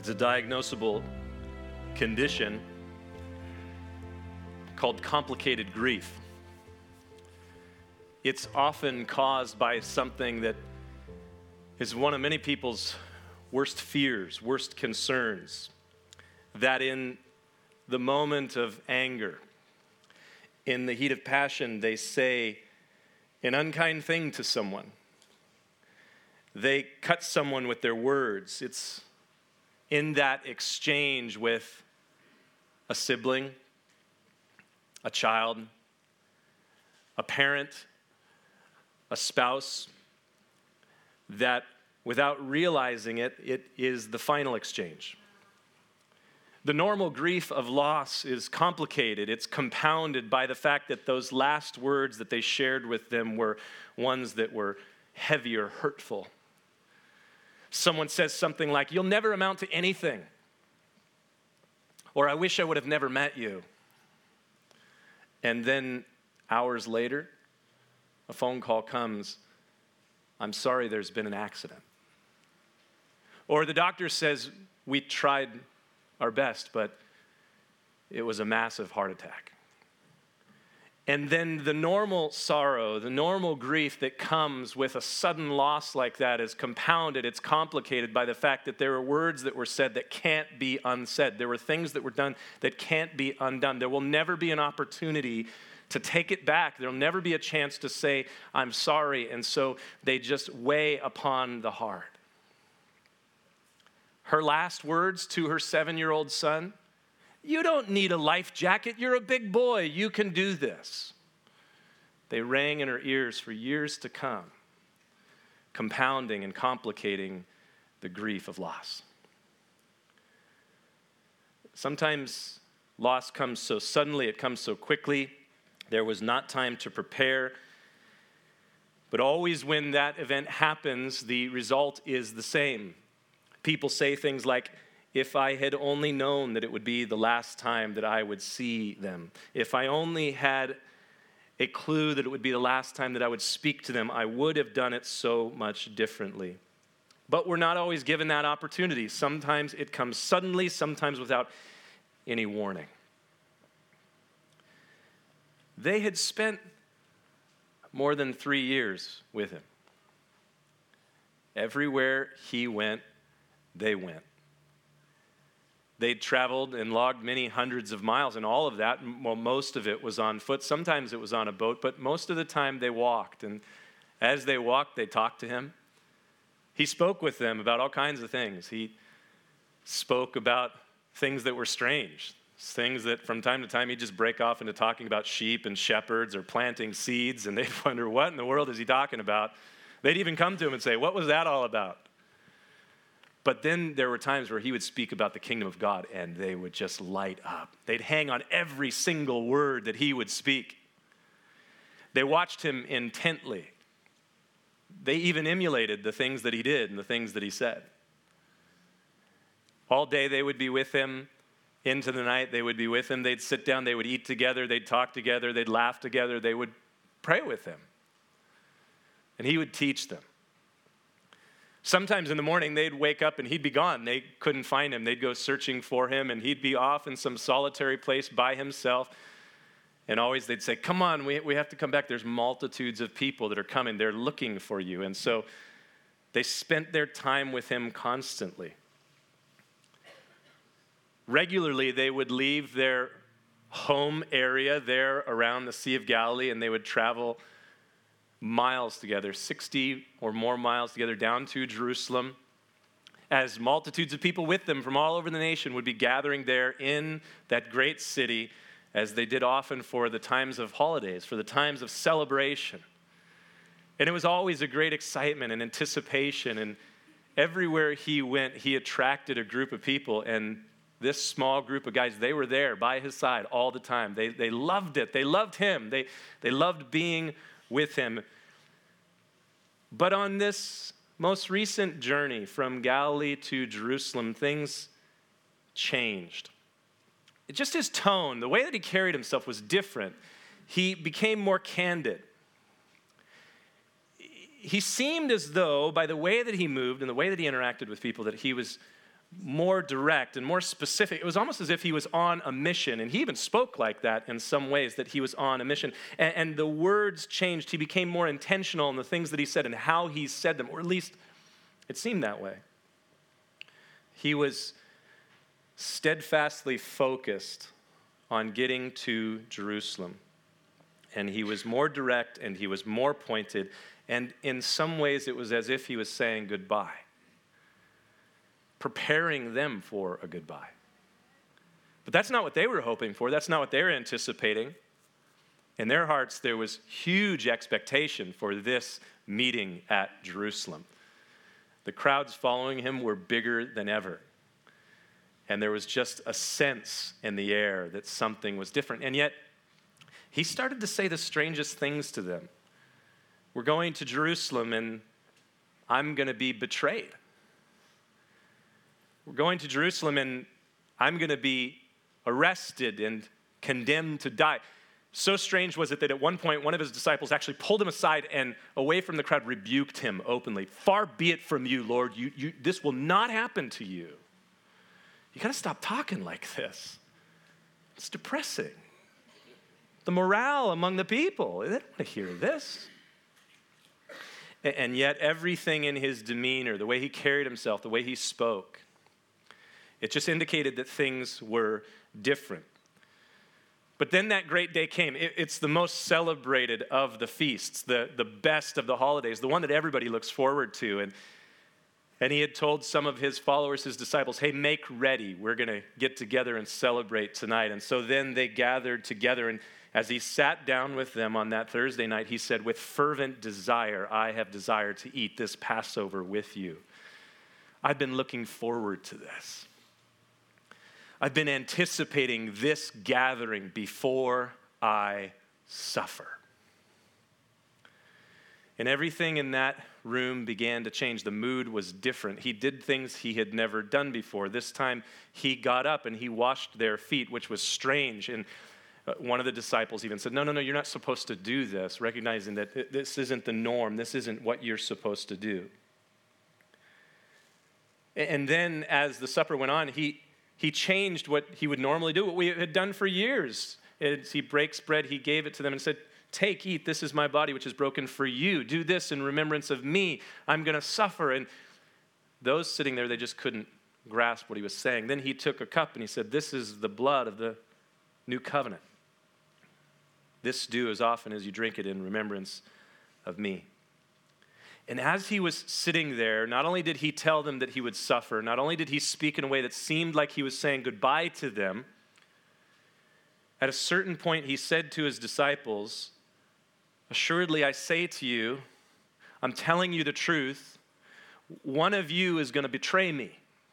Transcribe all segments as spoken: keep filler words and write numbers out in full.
It's a diagnosable condition called complicated grief. It's often caused by something that is one of many people's worst fears, worst concerns, that in the moment of anger, in the heat of passion, they say an unkind thing to someone. They cut someone with their words. It's in that exchange with a sibling, a child, a parent, a spouse, that without realizing it, it is the final exchange. The normal grief of loss is complicated. It's compounded by the fact that those last words that they shared with them were ones that were heavy or hurtful. Someone says something like, "You'll never amount to anything," or "I wish I would have never met you." And then hours later, a phone call comes, "I'm sorry, there's been an accident." Or the doctor says, "We tried our best, but it was a massive heart attack." And then the normal sorrow, the normal grief that comes with a sudden loss like that is compounded, it's complicated by the fact that there are words that were said that can't be unsaid. There were things that were done that can't be undone. There will never be an opportunity to take it back. There'll never be a chance to say, "I'm sorry," and so they just weigh upon the heart. Her last words to her seven-year-old son, "You don't need a life jacket. You're a big boy. You can do this." They rang in her ears for years to come, compounding and complicating the grief of loss. Sometimes loss comes so suddenly, it comes so quickly, there was not time to prepare. But always when that event happens, the result is the same. People say things like, "If I had only known that it would be the last time that I would see them. If I only had a clue that it would be the last time that I would speak to them, I would have done it so much differently." But we're not always given that opportunity. Sometimes it comes suddenly, sometimes without any warning. They had spent more than three years with him. Everywhere he went, they went. They'd traveled and logged many hundreds of miles, and all of that, well, most of it was on foot. Sometimes it was on a boat, but most of the time they walked. And as they walked, they talked to him. He spoke with them about all kinds of things. He spoke about things that were strange, things that from time to time he'd just break off into talking about sheep and shepherds or planting seeds, and they'd wonder, what in the world is he talking about? They'd even come to him and say, "What was that all about?" But then there were times where he would speak about the kingdom of God, and they would just light up. They'd hang on every single word that he would speak. They watched him intently. They even emulated the things that he did and the things that he said. All day they would be with him. Into the night they would be with him. They'd sit down, they would eat together, they'd talk together, they'd laugh together, they would pray with him. And he would teach them. Sometimes in the morning, they'd wake up and he'd be gone. They couldn't find him. They'd go searching for him, and he'd be off in some solitary place by himself. And always they'd say, "Come on, we, we have to come back. There's multitudes of people that are coming. They're looking for you." And so they spent their time with him constantly. Regularly, they would leave their home area there around the Sea of Galilee, and they would travel miles together, sixty or more miles together, down to Jerusalem, as multitudes of people with them from all over the nation would be gathering there in that great city, as they did often for the times of holidays, for the times of celebration. And it was always a great excitement and anticipation, and everywhere he went, he attracted a group of people, and this small group of guys, they were there by his side all the time. They, they loved it. They loved him. They, they loved being with him. But on this most recent journey from Galilee to Jerusalem, things changed. It, just his tone, the way that he carried himself was different. He became more candid. He seemed as though, by the way that he moved and the way that he interacted with people, that he was more direct and more specific. It was almost as if he was on a mission, and he even spoke like that in some ways, that he was on a mission. And, and the words changed. He became more intentional in the things that he said and how he said them, or at least it seemed that way. He was steadfastly focused on getting to Jerusalem, and he was more direct and he was more pointed, and in some ways it was as if he was saying goodbye, preparing them for a goodbye. But that's not what they were hoping for. That's not what they were anticipating. In their hearts, there was huge expectation for this meeting at Jerusalem. The crowds following him were bigger than ever. And there was just a sense in the air that something was different. And yet, he started to say the strangest things to them. We're going to Jerusalem, and I'm going to be betrayed. We're going to Jerusalem, and I'm going to be arrested and condemned to die. So strange was it that at one point, one of his disciples actually pulled him aside and away from the crowd rebuked him openly. Far be it from you, Lord. You, you, this will not happen to you. You got to stop talking like this. It's depressing. The morale among the people, they don't want to hear this. And yet everything in his demeanor, the way he carried himself, the way he spoke, it just indicated that things were different. But then that great day came. It's the most celebrated of the feasts, the, the best of the holidays, the one that everybody looks forward to. And, and he had told some of his followers, his disciples, hey, make ready. We're going to get together and celebrate tonight. And so then they gathered together. And as he sat down with them on that Thursday night, he said, with fervent desire, I have desired to eat this Passover with you. I've been looking forward to this. I've been anticipating this gathering before I suffer. And everything in that room began to change. The mood was different. He did things he had never done before. This time he got up and he washed their feet, which was strange. And one of the disciples even said, no, no, no, you're not supposed to do this, recognizing that this isn't the norm. This isn't what you're supposed to do. And then as the supper went on, he He changed what he would normally do, what we had done for years. As he breaks bread, he gave it to them and said, take, eat, this is my body, which is broken for you. Do this in remembrance of me. I'm going to suffer. And those sitting there, they just couldn't grasp what he was saying. Then he took a cup and he said, this is the blood of the new covenant. This do as often as you drink it in remembrance of me. And as he was sitting there, not only did he tell them that he would suffer, not only did he speak in a way that seemed like he was saying goodbye to them, at a certain point he said to his disciples, assuredly I say to you, I'm telling you the truth, one of you is going to betray me.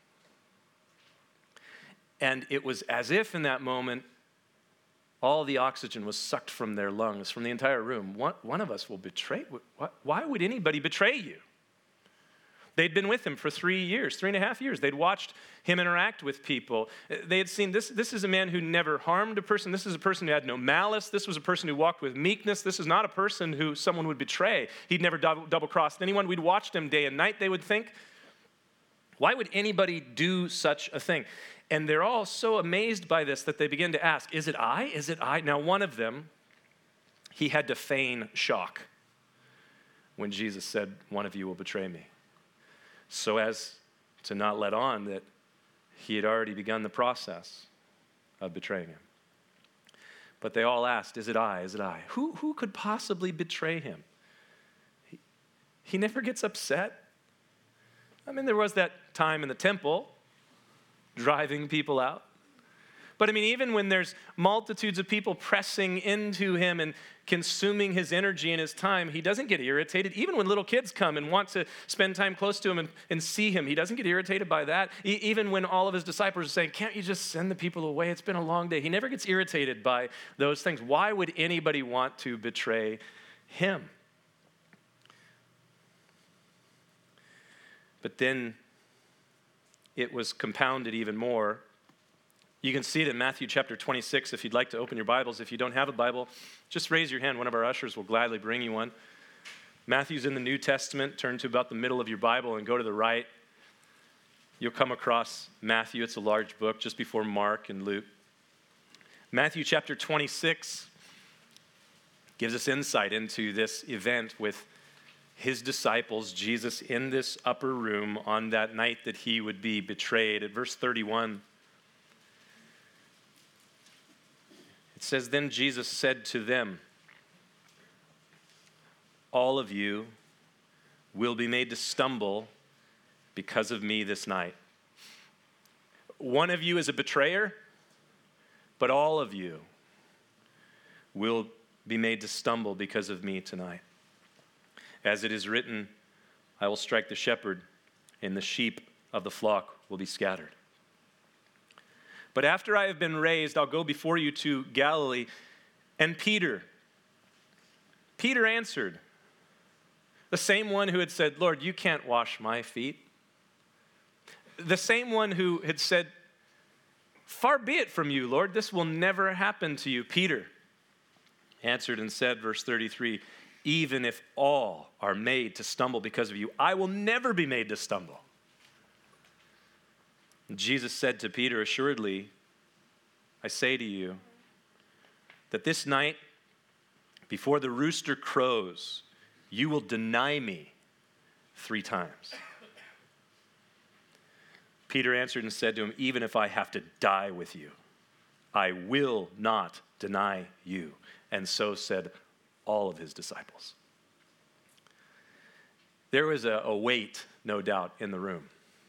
And it was as if in that moment, all the oxygen was sucked from their lungs, from the entire room. One, one of us will betray. Why would anybody betray you? They'd been with him for three years, three and a half years. They'd watched him interact with people. They had seen this, this is a man who never harmed a person. This is a person who had no malice. This was a person who walked with meekness. This is not a person who someone would betray. He'd never double, double-crossed anyone. We'd watched him day and night, they would think. Why would anybody do such a thing? And they're all so amazed by this that they begin to ask, is it I? Is it I? Now, one of them, he had to feign shock when Jesus said, one of you will betray me, so as to not let on that he had already begun the process of betraying him. But they all asked, is it I? Is it I? Who, who could possibly betray him? He, he never gets upset. I mean, there was that time in the temple driving people out. But I mean, even when there's multitudes of people pressing into him and consuming his energy and his time, he doesn't get irritated. Even when little kids come and want to spend time close to him and, and see him, he doesn't get irritated by that. E- even when all of his disciples are saying, can't you just send the people away? It's been a long day. He never gets irritated by those things. Why would anybody want to betray him? But then it was compounded even more. You can see it in Matthew chapter twenty-six if you'd like to open your Bibles. If you don't have a Bible, just raise your hand. One of our ushers will gladly bring you one. Matthew's in the New Testament. Turn to about the middle of your Bible and go to the right. you'll come across Matthew. It's a large book, just before Mark and Luke. Matthew chapter twenty-six gives us insight into this event with his disciples, Jesus in this upper room on that night that he would be betrayed. At verse thirty-one, it says, "Then Jesus said to them, 'All of you will be made to stumble because of me this night. One of you is a betrayer, but all of you will be made to stumble because of me tonight. As it is written, I will strike the shepherd, and the sheep of the flock will be scattered. But after I have been raised, I'll go before you to Galilee.' And Peter, Peter answered," the same one who had said, "Lord, you can't wash my feet." The same one who had said, "Far be it from you, Lord, this will never happen to you." Peter answered and said, verse thirty-three, "Even if all are made to stumble because of you, I will never be made to stumble." And Jesus said to Peter, "Assuredly, I say to you, that this night, before the rooster crows, you will deny me three times." Peter answered and said to him, "Even if I have to die with you, I will not deny you." And so said all of his disciples. There was a, a weight, no doubt, in the room.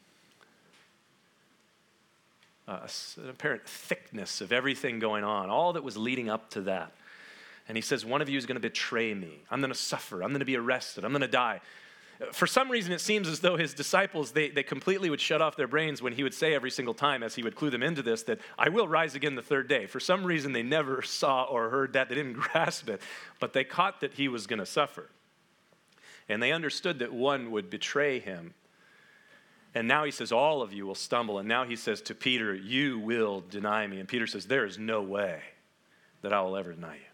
Uh, an apparent thickness of everything going on, all that was leading up to that. And he says, one of you is going to betray me. I'm going to suffer. I'm going to be arrested. I'm going to die. For some reason, it seems as though his disciples, they, they completely would shut off their brains when he would say every single time, as he would clue them into this, that I will rise again the third day. For some reason, they never saw or heard that. They didn't grasp it. But they caught that he was going to suffer. And they understood that one would betray him. And now he says, all of you will stumble. And now he says to Peter, you will deny me. And Peter says, there is no way that I will ever deny you.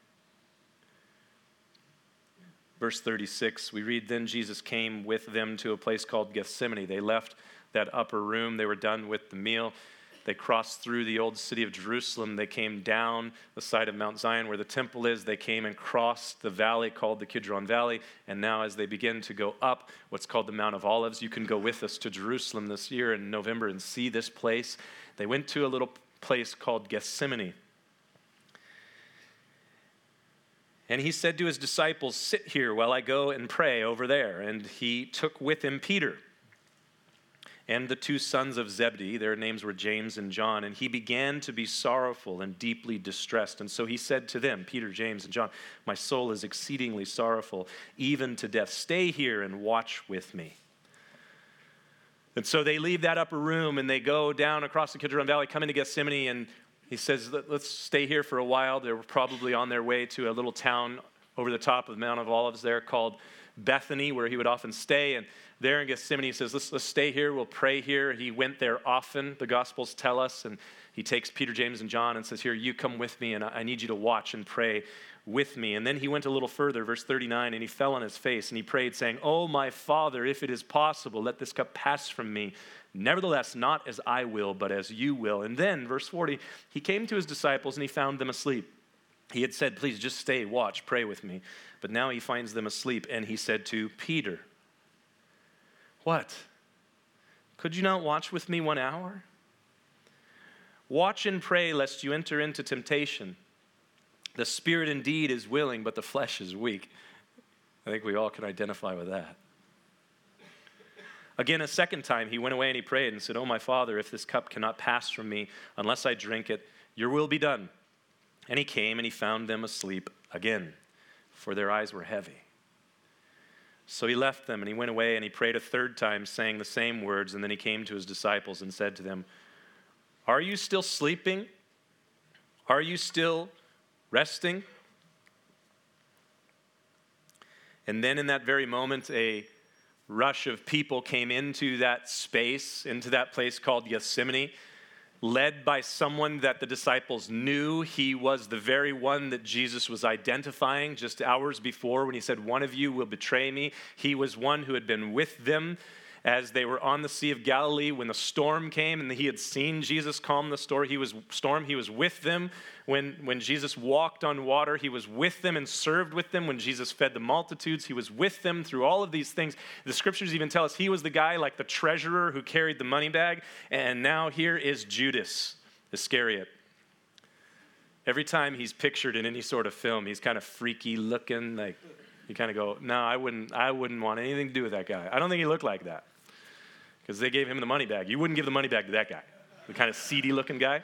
Verse thirty-six, we read, then Jesus came with them to a place called Gethsemane. They left that upper room. They were done with the meal. They crossed through the old city of Jerusalem. They came down the side of Mount Zion where the temple is. They came and crossed the valley called the Kidron Valley. And now as they begin to go up what's called the Mount of Olives, you can go with us to Jerusalem this year in November and see this place. They went to a little place called Gethsemane. And he said to his disciples, sit here while I go and pray over there. And he took with him Peter and the two sons of Zebedee. Their names were James and John. And he began to be sorrowful and deeply distressed. And so he said to them, Peter, James, and John, my soul is exceedingly sorrowful, even to death. Stay here and watch with me. And so they leave that upper room and they go down across the Kidron Valley, come into Gethsemane, and he says, let's stay here for a while. They were probably on their way to a little town over the top of the Mount of Olives there called Bethany, where he would often stay. And there in Gethsemane, he says, let's, let's stay here. We'll pray here. He went there often, the Gospels tell us. And he takes Peter, James, and John and says, here, you come with me, and I need you to watch and pray with me. And then he went a little further, verse thirty-nine, and he fell on his face, and he prayed, saying, oh, my Father, if it is possible, let this cup pass from me. Nevertheless, not as I will, but as you will. And then, verse forty, he came to his disciples and he found them asleep. He had said, please just stay, watch, pray with me. But now he finds them asleep, and he said to Peter, what? Could you not watch with me one hour? Watch and pray lest you enter into temptation. The spirit indeed is willing, but the flesh is weak. I think we all can identify with that. Again, a second time, he went away and he prayed and said, oh, my Father, if this cup cannot pass from me unless I drink it, your will be done. And he came and he found them asleep again, for their eyes were heavy. So he left them and he went away and he prayed a third time, saying the same words. And then he came to his disciples and said to them, are you still sleeping? Are you still resting? And then in that very moment, a rush of people came into that space, into that place called Gethsemane, led by someone that the disciples knew. He was the very one that Jesus was identifying just hours before when he said, one of you will betray me. He was one who had been with them as they were on the Sea of Galilee when the storm came and he had seen Jesus calm the storm. He was storm. He was with them when, when Jesus walked on water. He was with them and served with them when Jesus fed the multitudes. He was with them through all of these things. The scriptures even tell us he was the guy like the treasurer who carried the money bag. And now here is Judas Iscariot. Every time he's pictured in any sort of film, he's kind of freaky looking. Like you kind of go, no, I wouldn't. I wouldn't want anything to do with that guy. I don't think he looked like that because they gave him the money bag. You wouldn't give the money bag to that guy, the kind of seedy looking guy.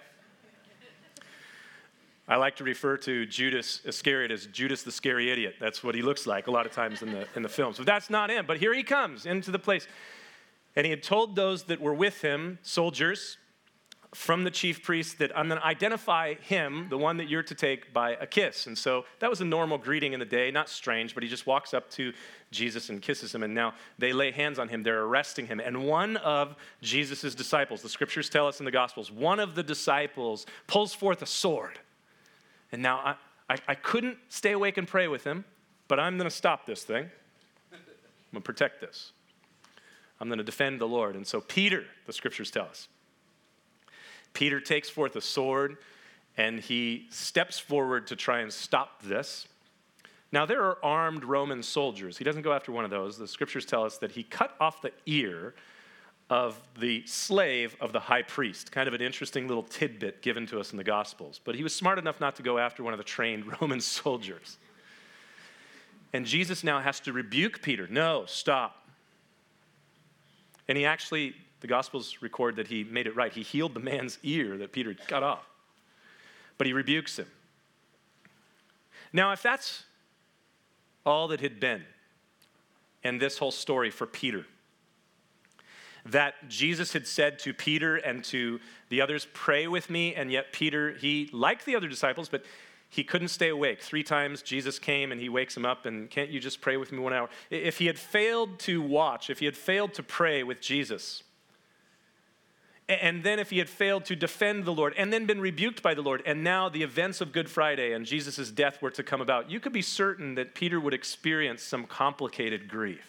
I like to refer to Judas Iscariot as Judas the Scary Idiot. That's what he looks like a lot of times in the in the films. But that's not him. But here he comes into the place, and he had told those that were with him, soldiers, from the chief priest, that I'm going to identify him, the one that you're to take, by a kiss. And so that was a normal greeting in the day, not strange, but he just walks up to Jesus and kisses him. And now they lay hands on him. They're arresting him. And one of Jesus' disciples, the scriptures tell us in the Gospels, one of the disciples pulls forth a sword. And now I, I, I couldn't stay awake and pray with him, but I'm going to stop this thing. I'm going to protect this. I'm going to defend the Lord. And so Peter, the scriptures tell us, Peter takes forth a sword, and he steps forward to try and stop this. Now, there are armed Roman soldiers. He doesn't go after one of those. The scriptures tell us that he cut off the ear of the slave of the high priest. Kind of an interesting little tidbit given to us in the Gospels. But he was smart enough not to go after one of the trained Roman soldiers. And Jesus now has to rebuke Peter. No, stop. And he actually... The Gospels record that he made it right. He healed the man's ear that Peter cut off. But he rebukes him. Now, if that's all that had been in this whole story for Peter, that Jesus had said to Peter and to the others, pray with me, and yet Peter, he, like the other disciples, but he couldn't stay awake. Three times Jesus came and he wakes him up and can't you just pray with me one hour? If he had failed to watch, if he had failed to pray with Jesus, and then if he had failed to defend the Lord and then been rebuked by the Lord, and now the events of Good Friday and Jesus' death were to come about, you could be certain that Peter would experience some complicated grief.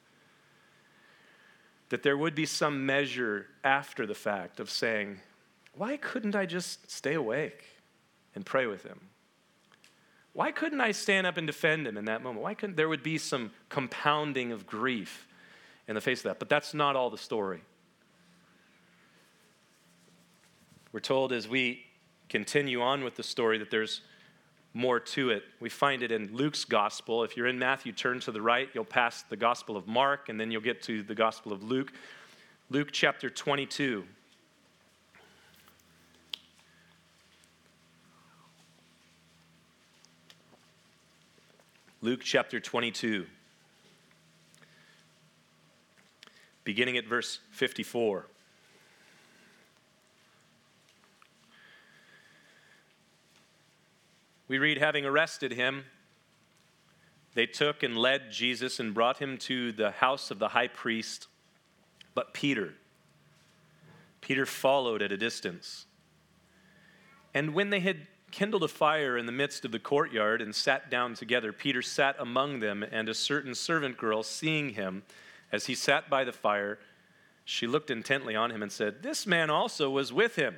That there would be some measure after the fact of saying, why couldn't I just stay awake and pray with him? Why couldn't I stand up and defend him in that moment? Why couldn't there would be some compounding of grief in the face of that? But that's not all the story. We're told as we continue on with the story that there's more to it. We find it in Luke's gospel. If you're in Matthew, turn to the right. You'll pass the Gospel of Mark, and then you'll get to the Gospel of Luke. Luke chapter twenty-two. Luke chapter twenty-two. Beginning at verse fifty-four. We read, having arrested him, they took and led Jesus and brought him to the house of the high priest. But Peter, Peter followed at a distance. And when they had kindled a fire in the midst of the courtyard and sat down together, Peter sat among them, and a certain servant girl, seeing him as he sat by the fire, she looked intently on him and said, this man also was with him.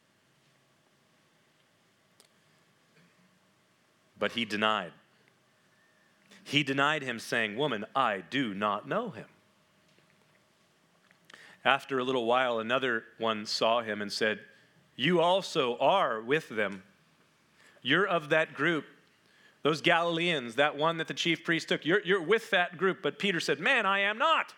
But he denied. He denied him, saying, woman, I do not know him. After a little while, another one saw him and said, you also are with them. You're of that group, those Galileans, that one that the chief priest took. You're, you're with that group. But Peter said, man, I am not.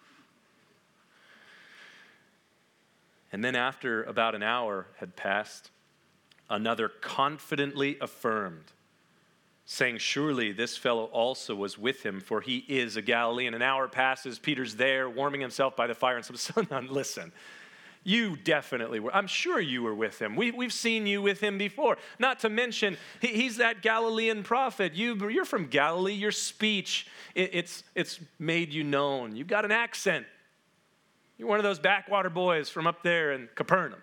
And then after about an hour had passed, another confidently affirmed, saying, surely this fellow also was with him, for he is a Galilean. An hour passes, Peter's there, warming himself by the fire, and says, son, listen, you definitely were. I'm sure you were with him. We, we've seen you with him before. Not to mention, he, he's that Galilean prophet. You, you're from Galilee. Your speech, it, it's, it's made you known. You've got an accent. You're one of those backwater boys from up there in Capernaum.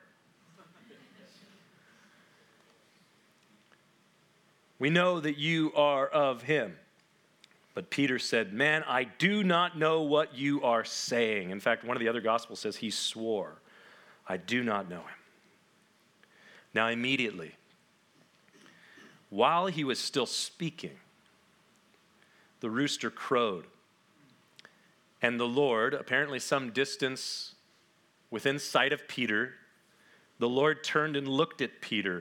We know that you are of him. But Peter said, man, I do not know what you are saying. In fact, one of the other gospels says he swore, I do not know him. Now immediately, while he was still speaking, the rooster crowed. And the Lord, apparently some distance within sight of Peter, the Lord turned and looked at Peter.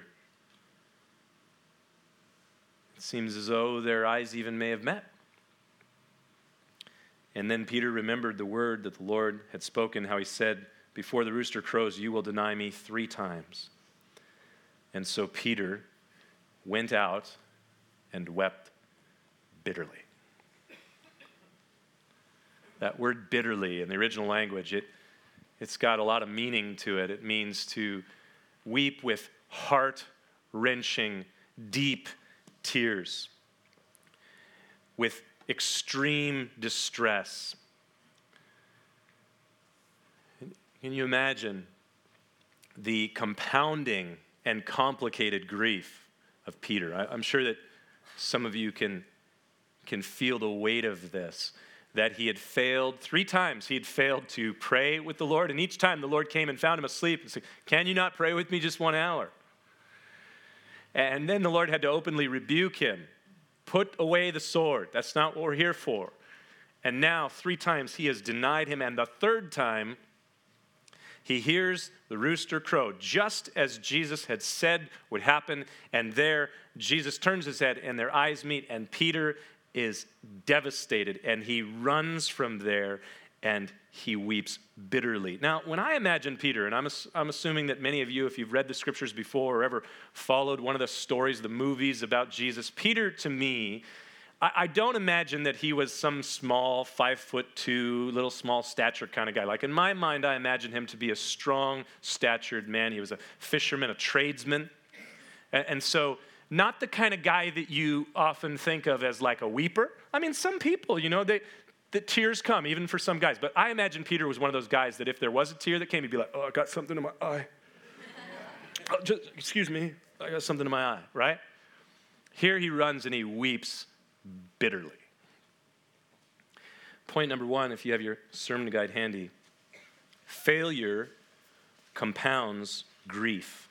It seems as though their eyes even may have met. And then Peter remembered the word that the Lord had spoken, how he said, before the rooster crows, you will deny me three times. And so Peter went out and wept bitterly. That word bitterly in the original language, it, it's got a lot of meaning to it. It means to weep with heart-wrenching, deep tears, with extreme distress. Can you imagine the compounding and complicated grief of Peter? I, I'm sure that some of you can, can feel the weight of this, that he had failed, three times he had failed to pray with the Lord, and each time the Lord came and found him asleep and said, can you not pray with me just one hour? And then the Lord had to openly rebuke him. Put away the sword. That's not what we're here for. And now, three times he has denied him. And the third time, he hears the rooster crow, just as Jesus had said would happen. And there, Jesus turns his head, and their eyes meet. And Peter is devastated. And he runs from there, and he weeps bitterly. Now, when I imagine Peter, and I'm, I'm assuming that many of you, if you've read the scriptures before or ever followed one of the stories, the movies about Jesus, Peter, to me, I, I don't imagine that he was some small, five foot two, little small stature kind of guy. Like in my mind, I imagine him to be a strong, statured man. He was a fisherman, a tradesman. And, and so, not the kind of guy that you often think of as like a weeper. I mean, some people, you know, they... The tears come, even for some guys. But I imagine Peter was one of those guys that if there was a tear that came, he'd be like, oh, I got something in my eye. oh, just, excuse me, I got something in my eye, right? Here he runs and he weeps bitterly. Point number one, if you have your sermon guide handy, failure compounds grief.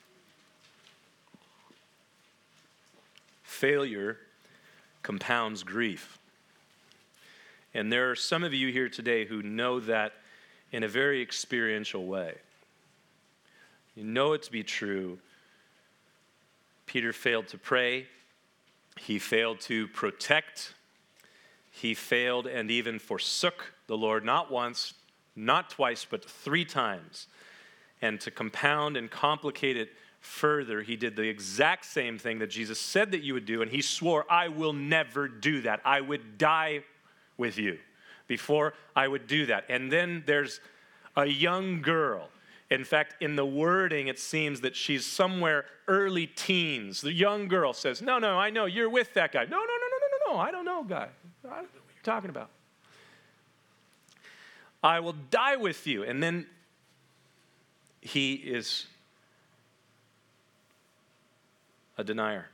Failure compounds grief. And there are some of you here today who know that in a very experiential way. You know it to be true. Peter failed to pray. He failed to protect. He failed and even forsook the Lord, not once, not twice, but three times. And to compound and complicate it further, he did the exact same thing that Jesus said that you would do, and he swore, I will never do that. I would die with you before I would do that. And then there's a young girl. In fact, in the wording, it seems that she's somewhere early teens. The young girl says, no, no, I know, you're with that guy. No, no, no, no, no, no, no, I don't know, guy. I don't know what you're talking about. I will die with you. And then he is a denier.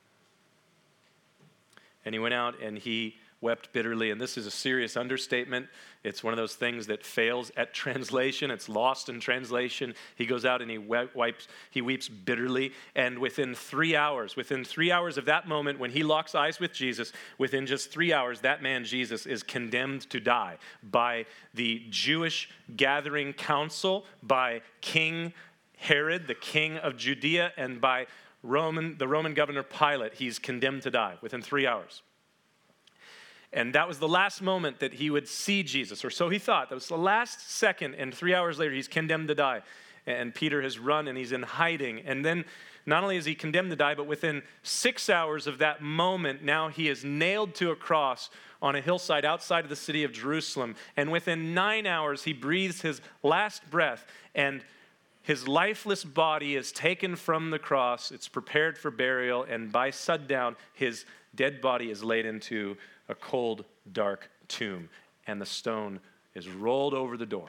And he went out and he wept bitterly, and this is a serious understatement. It's one of those things that fails at translation. It's lost in translation. He goes out and he wipes, he weeps bitterly, and within three hours, within three hours of that moment when he locks eyes with Jesus, within just three hours, that man Jesus is condemned to die by the Jewish gathering council, by King Herod, the king of Judea, and by Roman, the Roman governor Pilate. He's condemned to die within three hours. And that was the last moment that he would see Jesus, or so he thought. That was the last second, and three hours later, he's condemned to die. And Peter has run, and he's in hiding. And then not only is he condemned to die, but within six hours of that moment, now he is nailed to a cross on a hillside outside of the city of Jerusalem. And within nine hours, he breathes his last breath, and his lifeless body is taken from the cross. It's prepared for burial, and by sundown, his dead body is laid into a cold, dark tomb, and the stone is rolled over the door.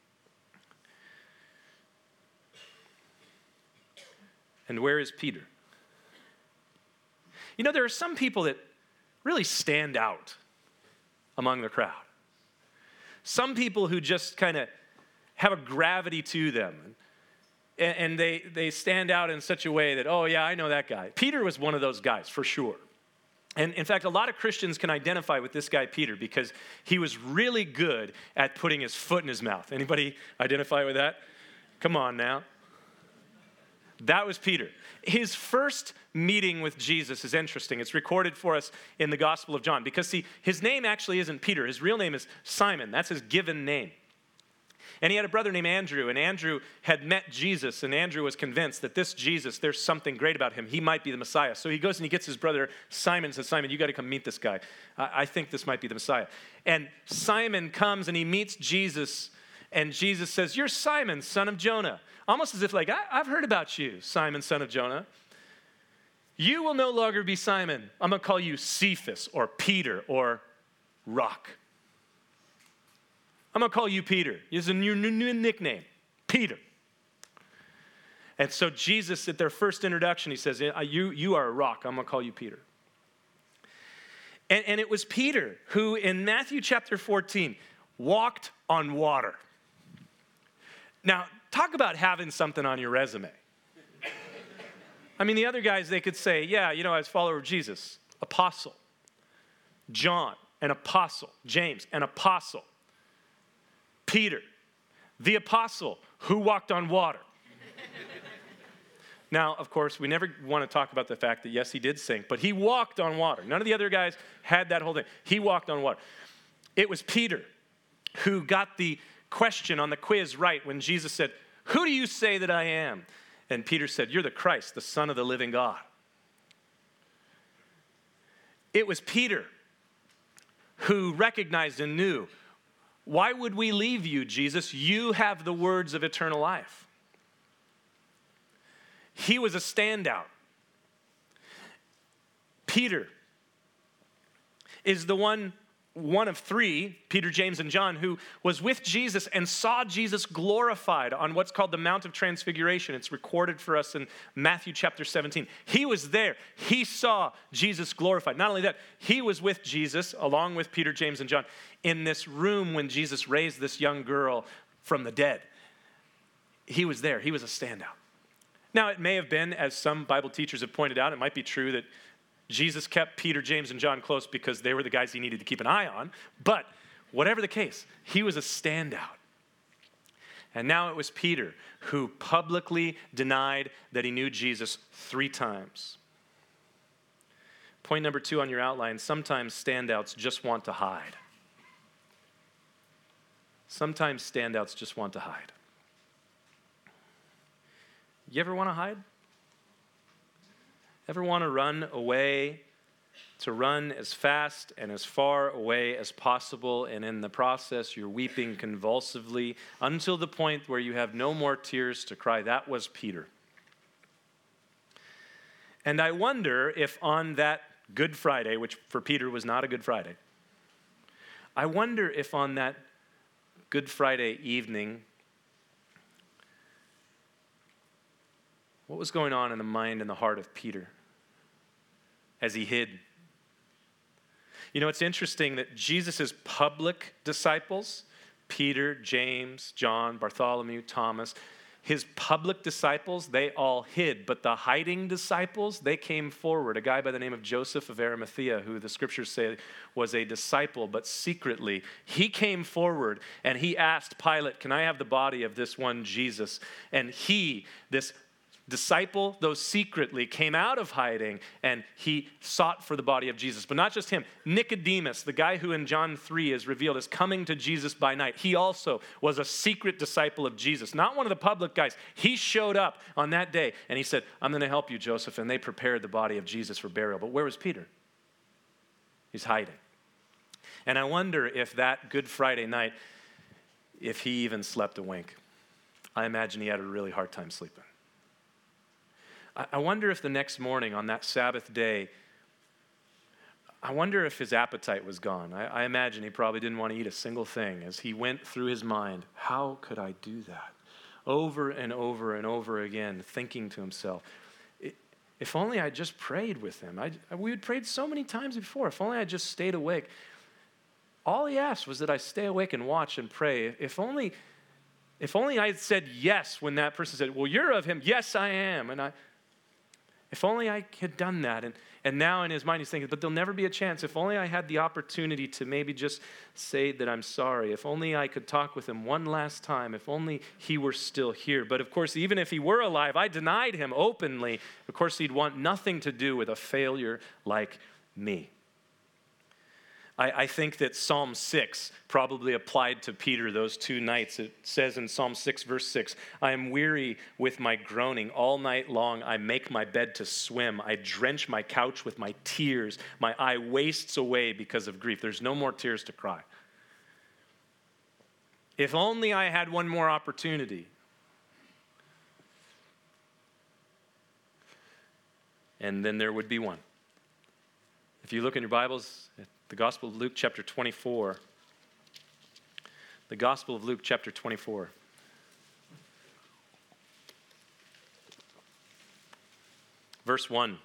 And where is Peter? You know, there are some people that really stand out among the crowd. Some people who just kind of have a gravity to them. And, and they, they stand out in such a way that, oh yeah, I know that guy. Peter was one of those guys, for sure. And in fact, a lot of Christians can identify with this guy, Peter, because he was really good at putting his foot in his mouth. Anybody identify with that? Come on now. That was Peter. His first meeting with Jesus is interesting. It's recorded for us in the Gospel of John because, see, his name actually isn't Peter. His real name is Simon. That's his given name. And he had a brother named Andrew, and Andrew had met Jesus, and Andrew was convinced that this Jesus, there's something great about him. He might be the Messiah. So he goes and he gets his brother Simon and says, Simon, you got to come meet this guy. I, I think this might be the Messiah. And Simon comes and he meets Jesus, and Jesus says, you're Simon, son of Jonah. Almost as if like, I, I've heard about you, Simon, son of Jonah. You will no longer be Simon. I'm going to call you Cephas or Peter or Rock. I'm going to call you Peter. It's a new, new, new nickname, Peter. And so Jesus, at their first introduction, he says, you, you are a rock. I'm going to call you Peter. And, and it was Peter who, in Matthew chapter fourteen, walked on water. Now, talk about having something on your resume. I mean, the other guys, they could say, yeah, you know, I was a follower of Jesus, apostle. John, an apostle. James, an apostle. Peter, the apostle who walked on water. Now, of course, we never want to talk about the fact that, yes, he did sink, but he walked on water. None of the other guys had that whole thing. He walked on water. It was Peter who got the question on the quiz right when Jesus said, who do you say that I am? And Peter said, you're the Christ, the Son of the living God. It was Peter who recognized and knew, why would we leave you, Jesus? You have the words of eternal life. He was a standout. Peter is the one, one of three, Peter, James, and John, who was with Jesus and saw Jesus glorified on what's called the Mount of Transfiguration. It's recorded for us in Matthew chapter seventeen. He was there. He saw Jesus glorified. Not only that, he was with Jesus, along with Peter, James, and John, in this room when Jesus raised this young girl from the dead. He was there. He was a standout. Now, it may have been, as some Bible teachers have pointed out, it might be true that Jesus kept Peter, James, and John close because they were the guys he needed to keep an eye on. But whatever the case, he was a standout. And now it was Peter who publicly denied that he knew Jesus three times. Point number two on your outline, sometimes standouts just want to hide. Sometimes standouts just want to hide. You ever want to hide? Ever want to run away, to run as fast and as far away as possible, and in the process you're weeping convulsively until the point where you have no more tears to cry? That was Peter. And I wonder if on that Good Friday, which for Peter was not a Good Friday, I wonder if on that Good Friday evening, what was going on in the mind and the heart of Peter as he hid? You know, it's interesting that Jesus' public disciples, Peter, James, John, Bartholomew, Thomas, his public disciples, they all hid. But the hiding disciples, they came forward. A guy by the name of Joseph of Arimathea, who the scriptures say was a disciple, but secretly, he came forward and he asked Pilate, can I have the body of this one Jesus? And he, this disciple, though secretly, came out of hiding and he sought for the body of Jesus. But not just him. Nicodemus, the guy who in John three is revealed as coming to Jesus by night, he also was a secret disciple of Jesus. Not one of the public guys. He showed up on that day and he said, I'm going to help you, Joseph. And they prepared the body of Jesus for burial. But where was Peter? He's hiding. And I wonder if that Good Friday night, if he even slept a wink. I imagine he had a really hard time sleeping. I wonder if the next morning on that Sabbath day, I wonder if his appetite was gone. I, I imagine he probably didn't want to eat a single thing as he went through his mind, how could I do that? Over and over and over again, thinking to himself, if only I just prayed with him. I, we had prayed so many times before. If only I just stayed awake. All he asked was that I stay awake and watch and pray. If only, if only I had said yes when that person said, well, you're of him. Yes, I am. And I, if only I had done that. And, and now in his mind he's thinking, but there'll never be a chance. If only I had the opportunity to maybe just say that I'm sorry. If only I could talk with him one last time. If only he were still here. But of course, even if he were alive, I denied him openly. Of course, he'd want nothing to do with a failure like me. I, I think that Psalm six probably applied to Peter those two nights. It says in Psalm six, verse six, I am weary with my groaning. All night long I make my bed to swim. I drench my couch with my tears. My eye wastes away because of grief. There's no more tears to cry. If only I had one more opportunity. And then there would be one. If you look in your Bibles, the Gospel of Luke chapter twenty-four. The Gospel of Luke chapter twenty-four. Verse one.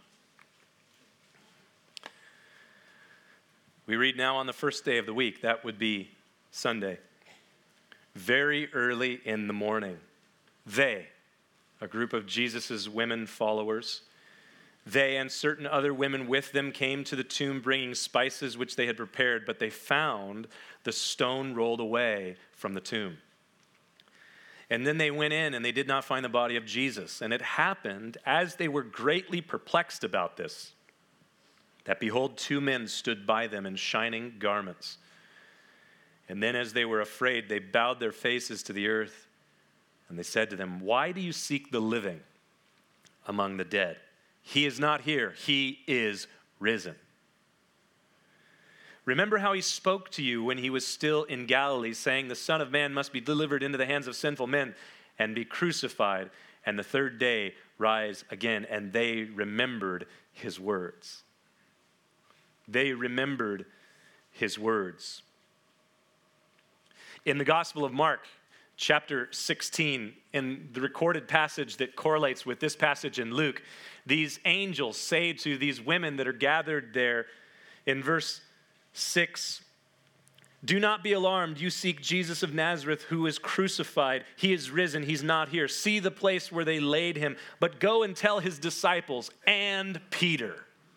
We read now on the first day of the week, that would be Sunday. Very early in the morning, they, a group of Jesus' women followers, they and certain other women with them came to the tomb bringing spices which they had prepared, but they found the stone rolled away from the tomb. And then they went in and they did not find the body of Jesus. And it happened as they were greatly perplexed about this, that behold, two men stood by them in shining garments. And then as they were afraid, they bowed their faces to the earth. And they said to them, why do you seek the living among the dead? He is not here. He is risen. Remember how he spoke to you when he was still in Galilee, saying, the Son of Man must be delivered into the hands of sinful men and be crucified, and the third day rise again. And they remembered his words. They remembered his words. In the Gospel of Mark, chapter sixteen, in the recorded passage that correlates with this passage in Luke, these angels say to these women that are gathered there in verse six, do not be alarmed. You seek Jesus of Nazareth who is crucified. He is risen. He's not here. See the place where they laid him. But go and tell his disciples and Peter.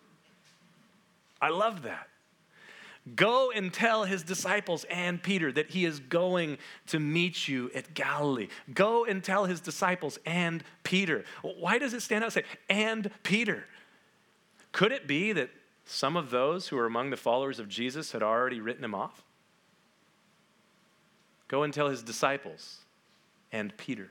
I love that. Go and tell his disciples and Peter that he is going to meet you at Galilee. Go and tell his disciples and Peter. Why does it stand out and say, and Peter? Could it be that some of those who were among the followers of Jesus had already written him off? Go and tell his disciples and Peter.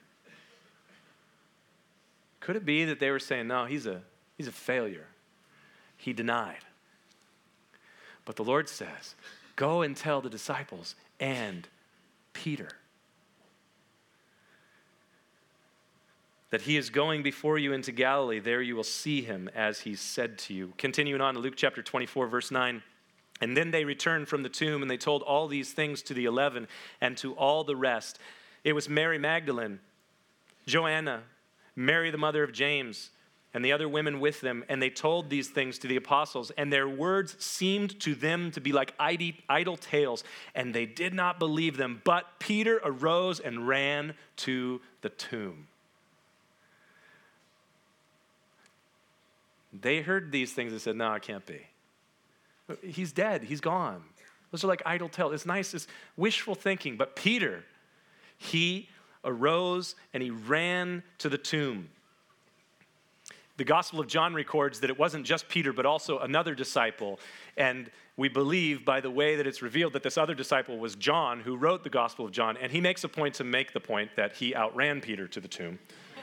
Could it be that they were saying, no, he's a, he's a failure. He denied. But the Lord says, go and tell the disciples and Peter that he is going before you into Galilee. There you will see him as he said to you. Continuing on to Luke chapter twenty-four, verse nine. And then they returned from the tomb and they told all these things to the eleven and to all the rest. It was Mary Magdalene, Joanna, Mary the mother of James, and the other women with them, and they told these things to the apostles, and their words seemed to them to be like idle tales, and they did not believe them. But Peter arose and ran to the tomb. They heard these things and said, no, it can't be. He's dead. He's gone. Those are like idle tales. It's nice. It's wishful thinking. But Peter, he arose and he ran to the tomb. The Gospel of John records that it wasn't just Peter, but also another disciple. And we believe by the way that it's revealed that this other disciple was John, who wrote the Gospel of John. And he makes a point to make the point that he outran Peter to the tomb.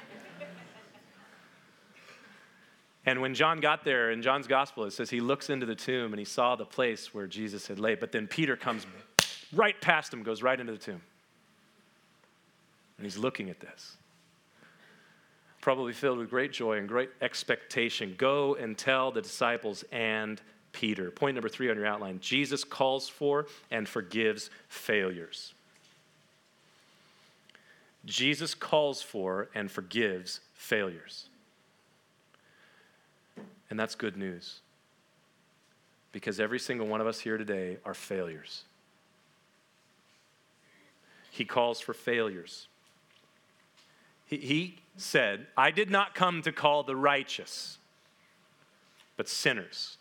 And when John got there, in John's Gospel, it says he looks into the tomb and he saw the place where Jesus had laid. But then Peter comes right past him, goes right into the tomb. And he's looking at this, probably filled with great joy and great expectation. Go and tell the disciples and Peter. Point number three on your outline. Jesus calls for and forgives failures. Jesus calls for and forgives failures. And that's good news. Because every single one of us here today are failures. he calls for failures. He, he said, I did not come to call the righteous, but sinners.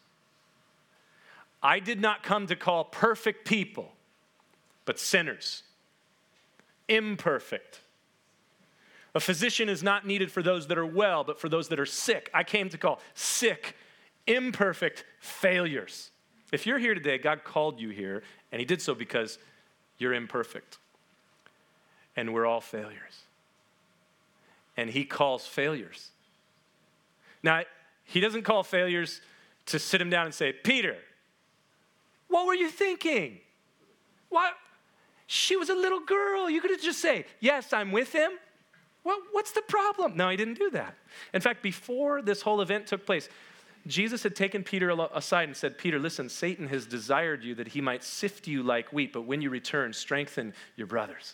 I did not come to call perfect people, but sinners. Imperfect. A physician is not needed for those that are well, but for those that are sick. I came to call sick, imperfect failures. If you're here today, God called you here, and he did so because you're imperfect. And we're all failures. And he calls failures. Now, he doesn't call failures to sit him down and say, Peter, what were you thinking? What? She was a little girl. You could have just say, yes, I'm with him. Well, what's the problem? No, he didn't do that. In fact, before this whole event took place, Jesus had taken Peter aside and said, Peter, listen, Satan has desired you that he might sift you like wheat, but when you return, strengthen your brothers.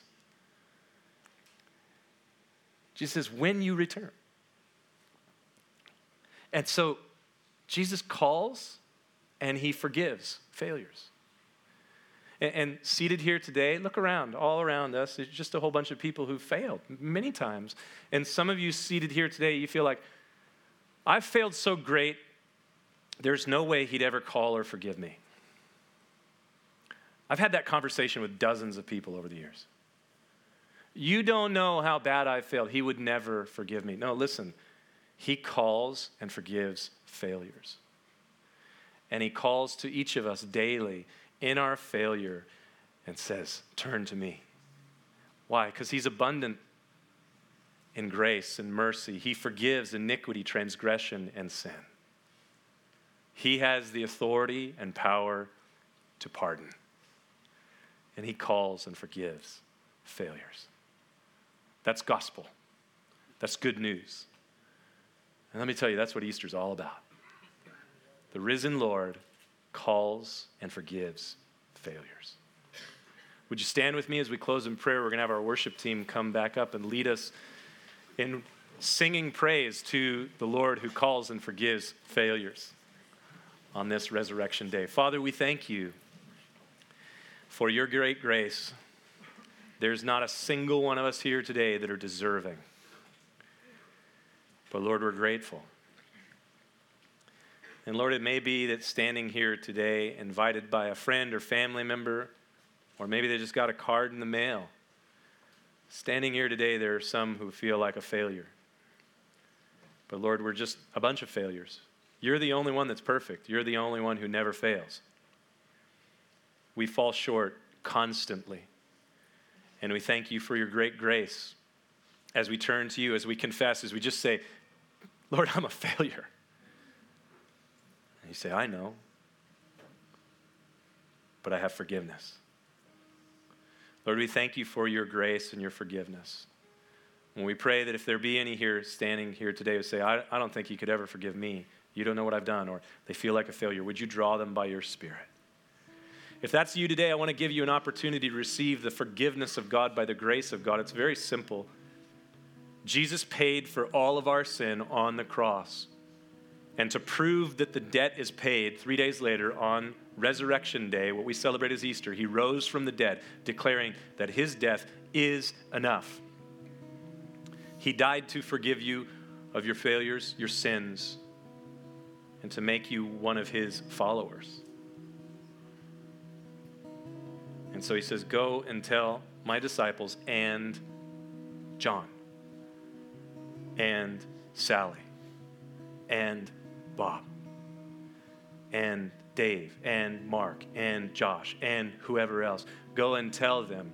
Jesus says, when you return. And so Jesus calls and he forgives failures. And, and seated here today, look around, all around us, there's just a whole bunch of people who failed many times. And some of you seated here today, you feel like, I've failed so great, there's no way he'd ever call or forgive me. I've had that conversation with dozens of people over the years. You don't know how bad I failed. He would never forgive me. No, listen. He calls and forgives failures. And he calls to each of us daily in our failure and says, turn to me. Why? Because he's abundant in grace and mercy. He forgives iniquity, transgression, and sin. He has the authority and power to pardon. And he calls and forgives failures. That's gospel. That's good news. And let me tell you, that's what Easter's all about. The risen Lord calls and forgives failures. Would you stand with me as we close in prayer? We're going to have our worship team come back up and lead us in singing praise to the Lord who calls and forgives failures on this resurrection day. Father, we thank you for your great grace. There's not a single one of us here today that are deserving. But Lord, we're grateful. And Lord, it may be that standing here today, invited by a friend or family member, or maybe they just got a card in the mail. Standing here today, there are some who feel like a failure. But Lord, we're just a bunch of failures. You're the only one that's perfect. You're the only one who never fails. We fall short constantly. And we thank you for your great grace as we turn to you, as we confess, as we just say, Lord, I'm a failure. And you say, I know, but I have forgiveness. Lord, we thank you for your grace and your forgiveness. When we pray that if there be any here standing here today who say, I, I don't think you could ever forgive me, you don't know what I've done, or they feel like a failure, would you draw them by your Spirit? If that's you today, I want to give you an opportunity to receive the forgiveness of God by the grace of God. It's very simple. Jesus paid for all of our sin on the cross. And to prove that the debt is paid, three days later on Resurrection Day, what we celebrate as Easter, he rose from the dead, declaring that his death is enough. He died to forgive you of your failures, your sins, and to make you one of his followers. And so he says, go and tell my disciples and John and Sally and Bob and Dave and Mark and Josh and whoever else. Go and tell them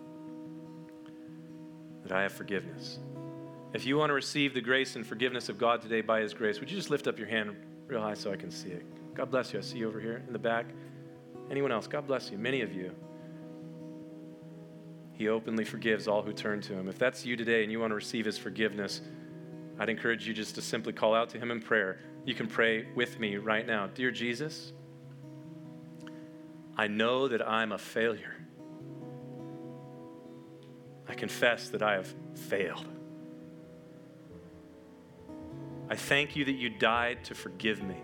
that I have forgiveness. If you want to receive the grace and forgiveness of God today by his grace, would you just lift up your hand real high so I can see it? God bless you. I see you over here in the back. Anyone else? God bless you. Many of you. He openly forgives all who turn to him. If that's you today and you want to receive his forgiveness, I'd encourage you just to simply call out to him in prayer. You can pray with me right now. Dear Jesus, I know that I'm a failure. I confess that I have failed. I thank you that you died to forgive me.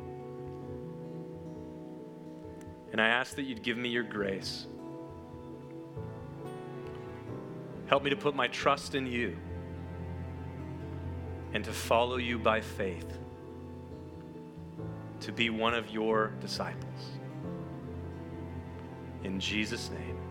And I ask that you'd give me your grace. Help me to put my trust in you and to follow you by faith, to be one of your disciples. In Jesus' name.